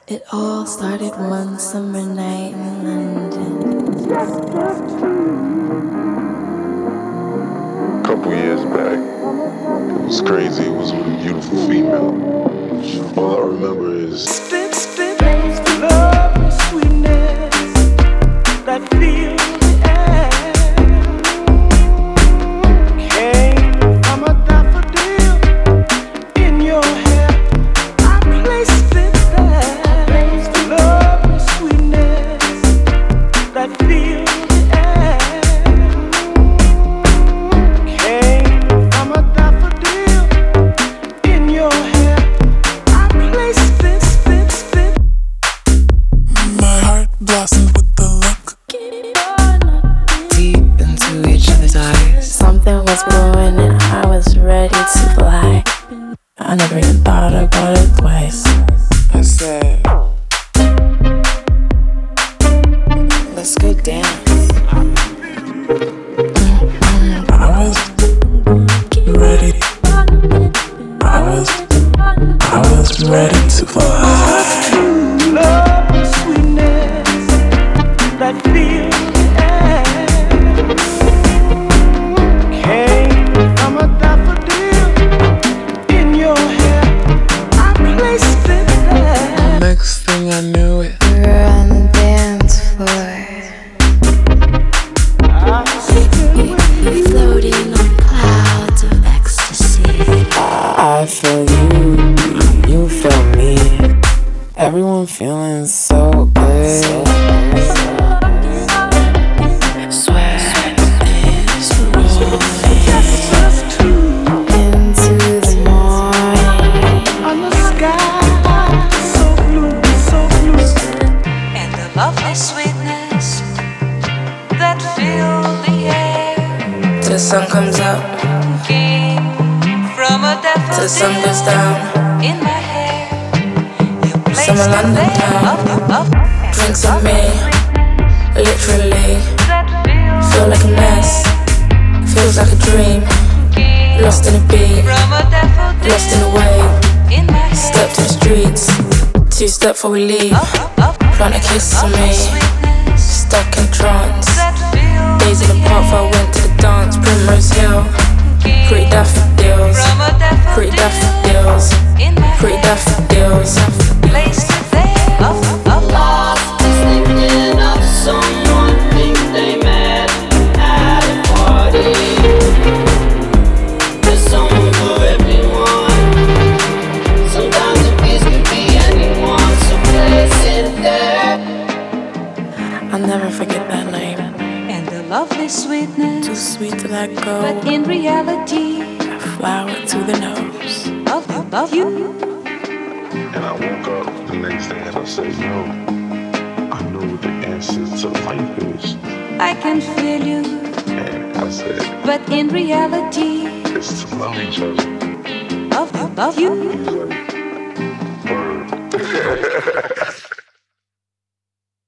It all started one summer night in London. Couple years back, it was crazy. It was with a beautiful female. All I remember is love and sweetness that fills the air came from a daffodil in your hair. I placed it there. Love and sweetness that fills the air came from a daffodil in your hair. I placed it. My heart blossomed with the look Deep into each other's eyes. Something was brewing and I was ready to fly. I never even thought about it twice. I said, Let's go dance. I was ready. I was ready to fly. Love and sweetness that fills the air came from a daffodil in your hair. I placed it there. Next thing I knew it, We were on the dance floor, I'm still with you. floating on clouds of ecstasy. I feel you, you feel me. Everyone feeling so good. Sweat is rolling Just us two into the morning. on the sky, so blue, so blue. And the lovely sweetness that filled the air Till the sun comes up, came from a till the sun goes daffodil down. in my hair. You placed Summer it London there. town. Drinks on me, literally. That filled Feel like a mess, feels like a dream. came Lost in a beat, from a daffodil lost in a wave. in my hair. Step to the streets, two-step before we leave. Plant a kiss on me, Sweetness stuck in trance. that filled Days in the park before I went to the dance. Primrose Hill, pretty daffodils, from a pretty daffodil daffodils, in my pretty hair. daffodils. Placed it there. Thinking of someone think they met at a party. There's someone for everyone. Sometimes a piece could be anyone, so place it there. I'll never forget that night. And the lovely sweetness, Too sweet to let go. but in reality, A flower to the nose. of you. and I woke up the next day and I said, yo, I know what the answer to life is. I can feel you, And I said, but in reality, it's to love each other. of you. He was like, word.